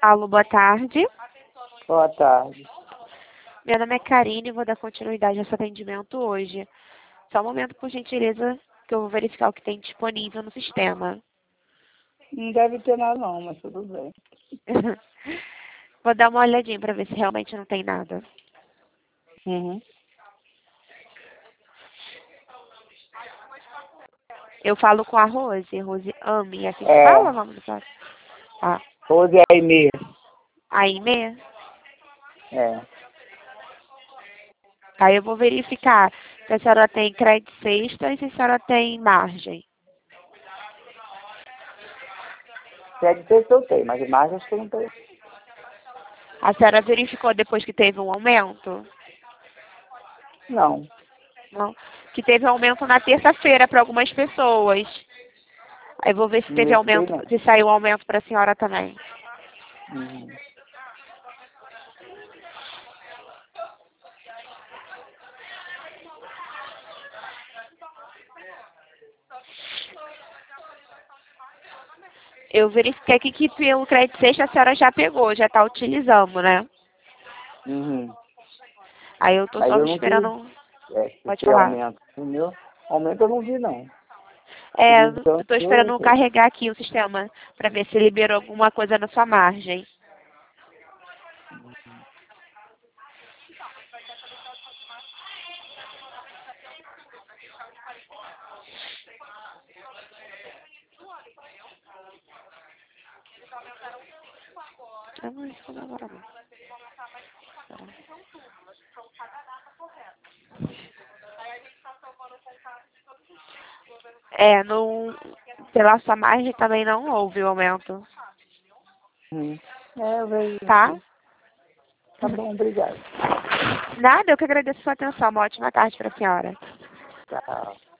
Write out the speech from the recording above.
Alô, boa tarde. Boa tarde. Meu nome é Karine e vou dar continuidade a esse atendimento hoje. Só um momento, por gentileza, que eu vou verificar o que tem disponível no sistema. Não deve ter nada não, mas tudo bem. Vou dar uma olhadinha para ver se realmente não tem nada. Uhum. Eu falo com a Rose. Rose Ame. Assim que É. fala o nome do cara? Ah, Hoje é Aimee. Aime. É. Aí eu vou verificar se a senhora tem crédito sexta e se a senhora tem margem. Deve ter que eu tenho, mas imagem acho que eu não tenho. A senhora verificou depois que teve um aumento? Não. Não. Que teve aumento na terça-feira para algumas pessoas. Aí vou ver se Não teve verifiquei aumento, não. se saiu aumento para a senhora também. Uhum. Eu verifiquei aqui que pelo crédito sexta a senhora já pegou, já está utilizando, né? Uhum. Aí eu tô Mas só eu não tive. esperando. Pode Esse falar. aumento. O meu aumento eu não vi não. É, Utilizando eu tô esperando carregar aqui o sistema para ver se liberou alguma coisa na sua margem. Eu não respondo agora não. É, no, pela sua margem também não houve o aumento, Uhum. É, eu vejo. tá? Tá bom, obrigado. Nada, eu que agradeço a sua atenção. Uma ótima tarde para a senhora. Tchau.